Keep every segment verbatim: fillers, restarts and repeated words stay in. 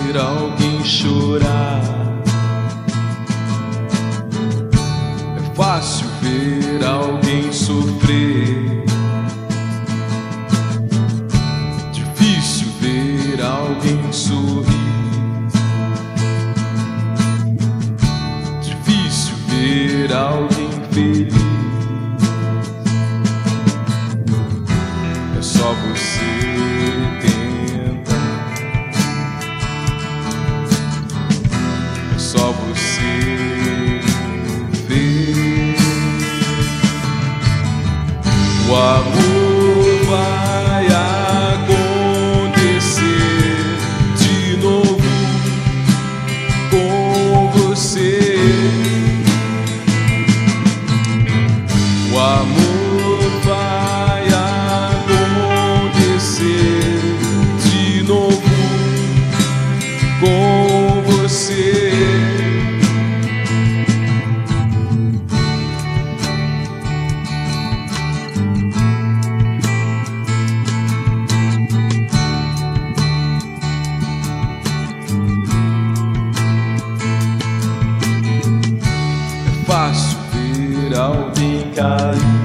ver alguém chorar. É fácil ver alguém sofrer. Difícil ver alguém sorrir. Difícil ver alguém feliz. É só você tenta. É só você ver. O amor vai acontecer de novo com você. O amor vai acontecer de novo com você. É fácil ver alguém cair.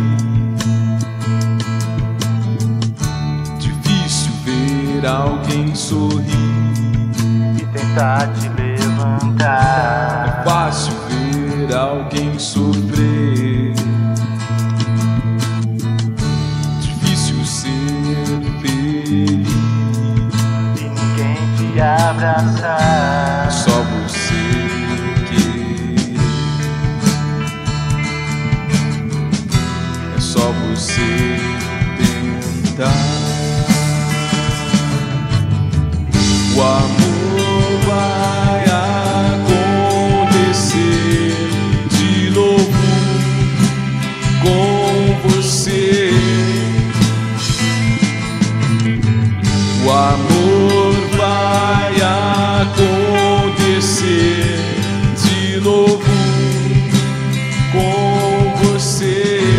Difícil ver alguém sorrir. E tentar te levantar. É fácil ver alguém sofrer. Difícil ser feliz. E ninguém te abraçar. É só você querer. É só você tentar. O amor vai acontecer de novo com você. O amor vai acontecer de novo com você.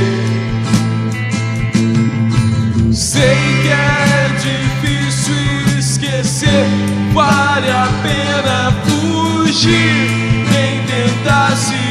Sei que é difícil esquecer, vale a pena fugir, nem tentar se